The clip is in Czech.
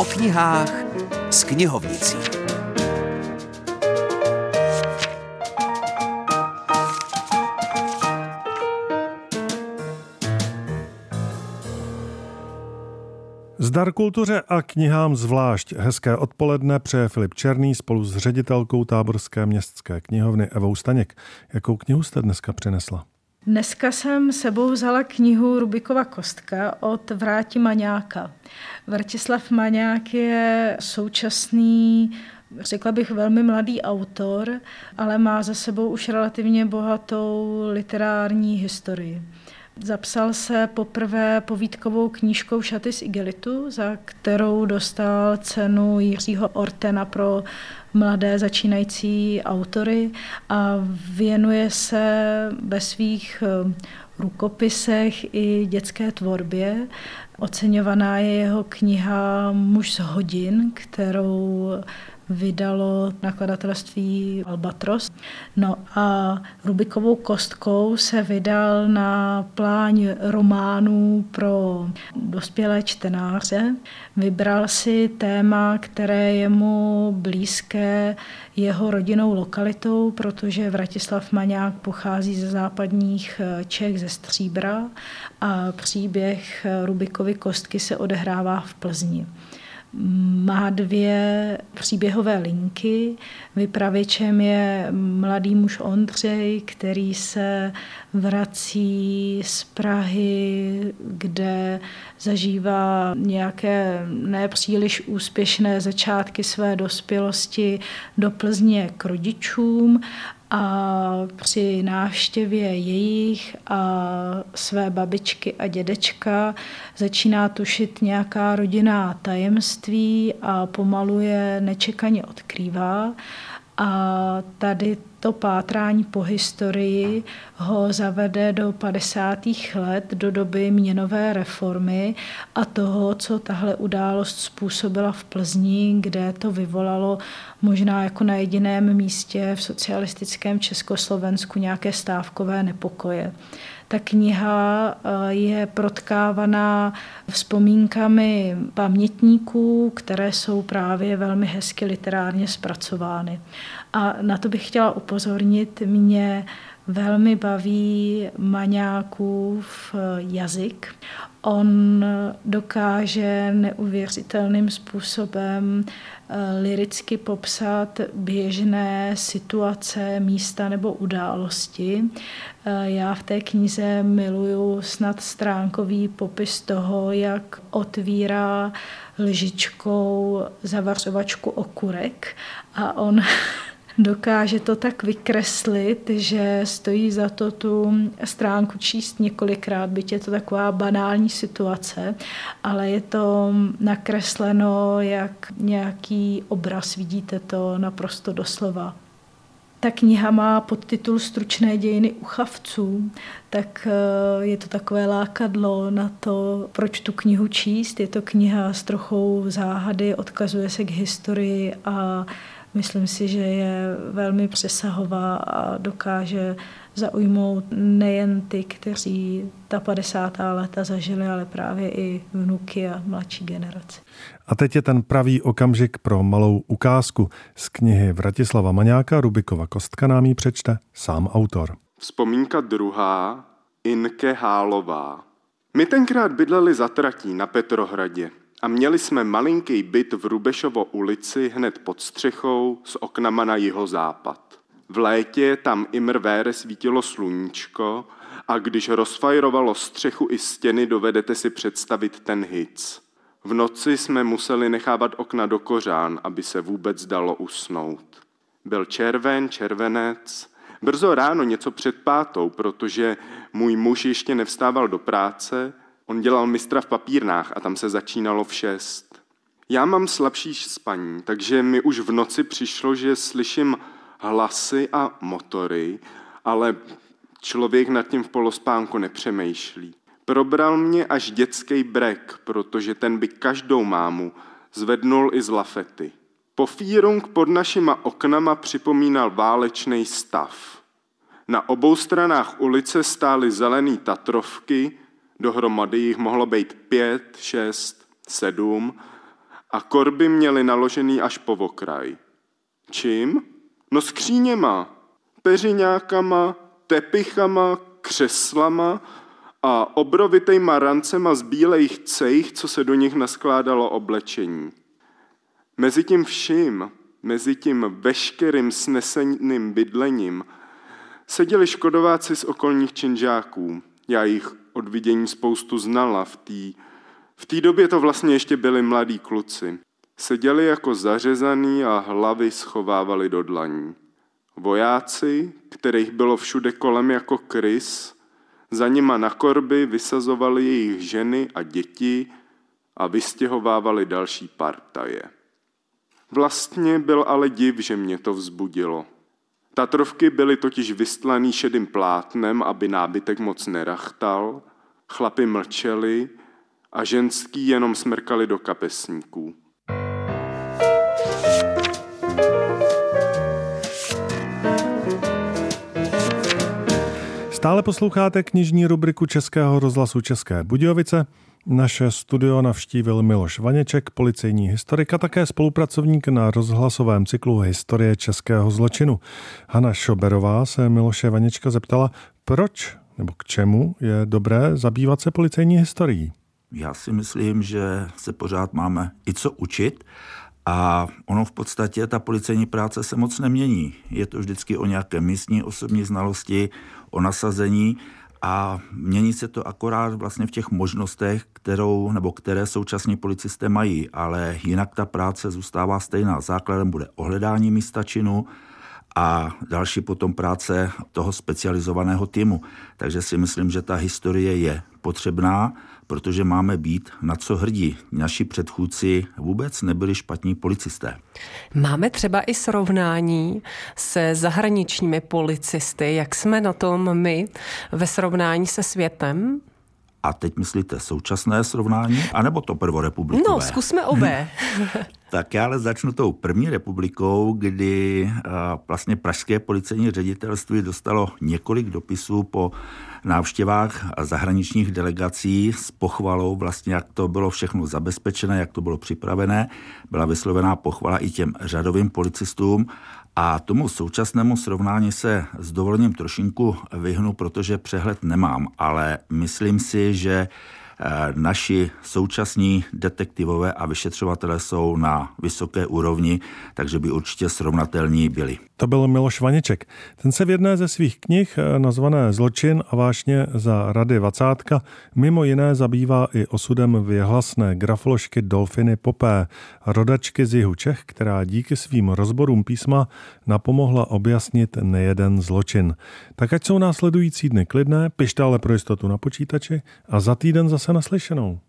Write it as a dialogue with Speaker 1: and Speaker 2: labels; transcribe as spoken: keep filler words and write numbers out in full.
Speaker 1: knihách s knihovnicí.
Speaker 2: Zdar kultuře a knihám zvlášť. Hezké odpoledne přeje Filip Černý spolu s ředitelkou Táborské městské knihovny Evou Staněk. Jakou knihu jste dneska přinesla?
Speaker 3: Dneska jsem sebou vzala knihu Rubikova kostka od Vráti Maňáka. Vratislav Maňák je současný, řekla bych, velmi mladý autor, ale má za sebou už relativně bohatou literární historii. Zapsal se poprvé povídkovou knížkou Šaty z igelitu, za kterou dostal cenu Jiřího Ortena pro mladé začínající autory a věnuje se ve svých rukopisech i dětské tvorbě. Oceňovaná je jeho kniha Muž z hodin, kterou vydalo nakladatelství Albatros. No a Rubikovou kostkou se vydal na pláň románů pro dospělé čtenáře. Vybral si téma, které je mu blízké jeho rodinnou lokalitou, protože Vratislav Maňák pochází ze západních Čech, ze Stříbra a příběh Rubikovy kostky se odehrává v Plzni. Má dvě příběhové linky. Vypravěčem je mladý muž Ondřej, který se vrací z Prahy, kde zažívá nějaké nepříliš úspěšné začátky své dospělosti, do Plzně k rodičům a při návštěvě jejich a své babičky a dědečka začíná tušit nějaká rodinná tajemství a pomalu je nečekaně odkrývá. A tady to pátrání po historii ho zavede do padesátých let, do doby měnové reformy a toho, co tahle událost způsobila v Plzni, kde to vyvolalo možná jako na jediném místě v socialistickém Československu nějaké stávkové nepokoje. Ta kniha je protkávaná vzpomínkami pamětníků, které jsou právě velmi hezky literárně zpracovány. A na to bych chtěla upozornit, mě velmi baví Maňákův jazyk. On dokáže neuvěřitelným způsobem lyricky popsat běžné situace, místa nebo události. Já v té knize miluju snad stránkový popis toho, jak otvírá lžičkou zavařovačku okurek a on dokáže to tak vykreslit, že stojí za to tu stránku číst několikrát, byť je to taková banální situace, ale je to nakresleno jak nějaký obraz, vidíte to naprosto doslova. Ta kniha má podtitul Stručné dějiny uchavců, tak je to takové lákadlo na to, proč tu knihu číst. Je to kniha s trochou záhady, odkazuje se k historii a myslím si, že je velmi přesahová a dokáže zaujmout nejen ty, kteří ta padesátá léta zažili, ale právě i vnuky a mladší generaci.
Speaker 2: A teď je ten pravý okamžik pro malou ukázku. Z knihy Vratislava Maňáka Rubikova kostka nám ji přečte sám autor.
Speaker 4: Vzpomínka druhá, Inke Hálová. My tenkrát bydleli za tratí na Petrohradě a měli jsme malinký byt v Rubešovo ulici hned pod střechou s oknama na jihozápad. V létě tam imrvére svítilo sluníčko a když rozfajrovalo střechu i stěny, dovedete si představit ten hic. V noci jsme museli nechávat okna do kořán, aby se vůbec dalo usnout. Byl červen, červenec, brzo ráno něco před pátou, protože můj muž ještě nevstával do práce. On dělal mistra v papírnách a tam se začínalo v šest. Já mám slabší spaní, takže mi už v noci přišlo, že slyším hlasy a motory, ale člověk nad tím v polospánku nepřemýšlí. Probral mě až dětský brek, protože ten by každou mámu zvednul i z lafety. Pofírunk pod našima oknama připomínal válečný stav. Na obou stranách ulice stály zelený tatrovky, dohromady jich mohlo být pět, šest, sedm a korby měly naložený až po okraj. Čím? No skříněma, peřiňákama, tepichama, křeslama a obrovitejma rancema z bílejch cejch, co se do nich naskládalo oblečení. Mezi tím vším, mezi tím veškerým sneseným bydlením, seděli škodováci z okolních činžáků. Já jich od vidění spoustu znala. V té v té době to vlastně ještě byli mladí kluci. Seděli jako zařezaný a hlavy schovávali do dlaní. Vojáci, kterých bylo všude kolem jako krys, za nima na korby vysazovali jejich ženy a děti a vystěhovávali další partaje. Vlastně byl ale div, že mě to vzbudilo. Tatrovky byly totiž vystlaný šedým plátnem, aby nábytek moc nerachtal, chlapi mlčeli a ženský jenom smrkali do kapesníků.
Speaker 2: Stále posloucháte knižní rubriku Českého rozhlasu České Budějovice. Naše studio navštívil Miloš Vaněček, policejní historik a také spolupracovník na rozhlasovém cyklu Historie českého zločinu. Hana Šoberová se Miloše Vaněčka zeptala, proč nebo k čemu je dobré zabývat se policejní historií.
Speaker 5: Já si myslím, že se pořád máme i co učit a ono v podstatě ta policejní práce se moc nemění. Je to vždycky o nějaké místní osobní znalosti, o nasazení a mění se to akorát vlastně v těch možnostech, kterou, nebo které současní policisté mají, ale jinak ta práce zůstává stejná. Základem bude ohledání místa činu a další potom práce toho specializovaného týmu. Takže si myslím, že ta historie je potřebná, protože máme být na co hrdí. Naši předchůdci vůbec nebyli špatní policisté.
Speaker 6: Máme třeba i srovnání se zahraničními policisty. Jak jsme na tom my ve srovnání se světem?
Speaker 5: A teď myslíte současné srovnání, anebo to prvorepublikové?
Speaker 6: No, zkusme obé.
Speaker 5: Tak já ale začnu tou první republikou, kdy vlastně pražské policejní ředitelství dostalo několik dopisů po návštěvách zahraničních delegací s pochvalou, vlastně jak to bylo všechno zabezpečené, jak to bylo připravené. Byla vyslovená pochvala i těm řadovým policistům a tomu současnému srovnání se s dovolením trošinku vyhnu, protože přehled nemám, ale myslím si, že naši současní detektivové a vyšetřovatelé jsou na vysoké úrovni, takže by určitě srovnatelní byli.
Speaker 2: To byl Miloš Vaněček. Ten se v jedné ze svých knih, nazvané Zločin a vášně za Rady Vacátka, mimo jiné zabývá i osudem věhlasné grafoložky Dolfiny Popé, rodačky z jihu Čech, která díky svým rozborům písma napomohla objasnit nejeden zločin. Tak ať jsou následující dny klidné, pište ale pro jistotu na počítači a za týden zase naslyšenou.